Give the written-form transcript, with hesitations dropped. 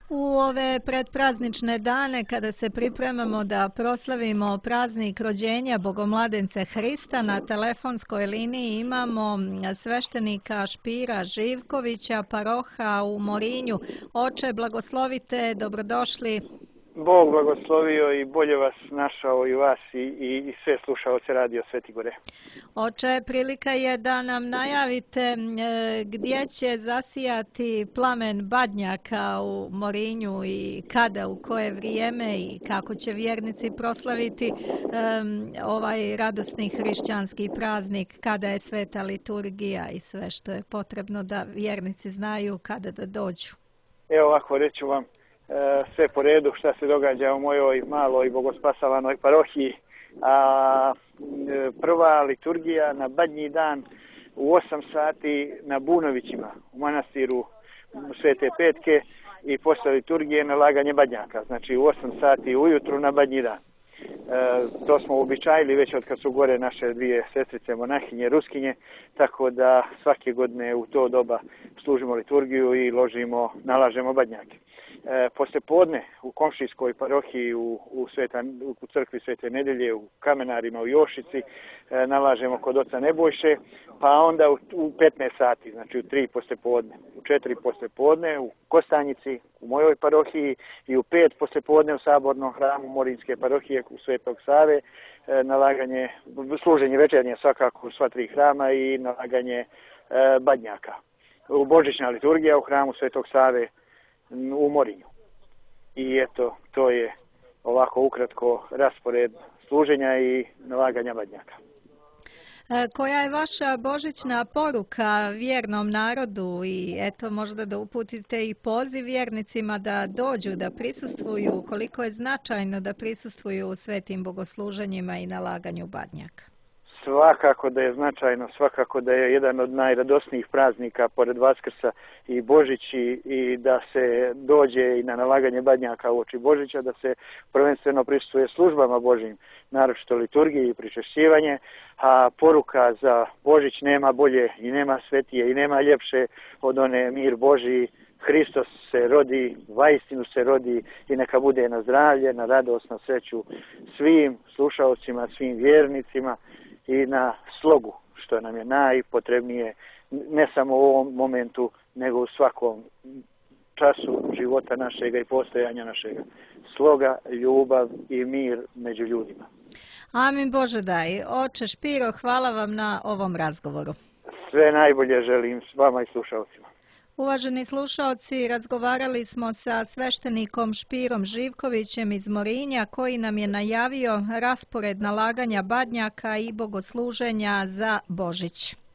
U ove predpraznične dane kada se pripremamo da proslavimo praznik rođenja Bogomladence Hrista, na telefonskoj liniji imamo sveštenika Špira Živkovića, paroha u Morinju. Oče, blagoslovite, dobrodošli. Bog blagoslovio i bolje vas našao i vas i sve slušaoce Radio Sveti Gore. Oče, prilika je da nam najavite gdje će zasijati plamen badnjaka u Morinju i kada, u koje vrijeme i kako će vjernici proslaviti ovaj radosni hrišćanski praznik, kada je sveta liturgija i sve što je potrebno da vjernici znaju kada da dođu. Evo ovako, reću vam sve po redu šta se događa u mojoj maloj bogospasavanoj parohiji. Prva liturgija na Badnji dan u 8 sati na Bunovićima u manastiru Svete Petke i posle liturgije nalaganje badnjaka, znači u 8 sati ujutru na Badnji dan. To smo uobičajili već od kad su gore naše dvije sestrice monahinje, ruskinje, tako da svake godine u to doba služimo liturgiju i nalažemo badnjake. Poslije podne u komšijskoj parohiji u crkvi Svete Nedelje, u Kamenarima, u Jošici, nalažemo kod oca Nebojše, pa onda u 15 sati, znači u 3 poslije podne, u 4 poslije podne u Kostanjici, u mojoj parohiji i u 5 poslije podne u Sabornom hramu Morinske parohije u Svetog Save, služenje večernje svakako u sva 3 hrama i nalaganje badnjaka. Božićna liturgija u hramu Svetog Save u Morinju. I eto, to je ovako ukratko raspored služenja i nalaganja badnjaka. Koja je vaša božićna poruka vjernom narodu i eto možda da uputite i poziv vjernicima da dođu, da prisustvuju, koliko je značajno da prisustvuju u svetim bogosluženjima i nalaganju badnjaka? Svakako da je značajno, svakako da je jedan od najradosnijih praznika pored Vaskrsa i Božići i da se dođe i na nalaganje badnjaka uoči Božića, da se prvenstveno prisustvuje službama Božjim, naročito liturgiji i pričešćivanje, a poruka za Božić nema bolje i nema svetije i nema ljepše od one mir Božji. Hristos se rodi, vaistinu se rodi i neka bude na zdravlje, na radost, na sreću svim slušaocima, svim vjernicima i na slogu, što nam je najpotrebnije, ne samo u ovom momentu, nego u svakom času života našega i postojanja našega. Sloga, ljubav i mir među ljudima. Amin Bože daj. Oče Špiro, hvala vam na ovom razgovoru. Sve najbolje želim vama i slušalcima. Uvaženi slušaoci, razgovarali smo sa sveštenikom Špirom Živkovićem iz Morinja koji nam je najavio raspored nalaganja badnjaka i bogosluženja za Božić.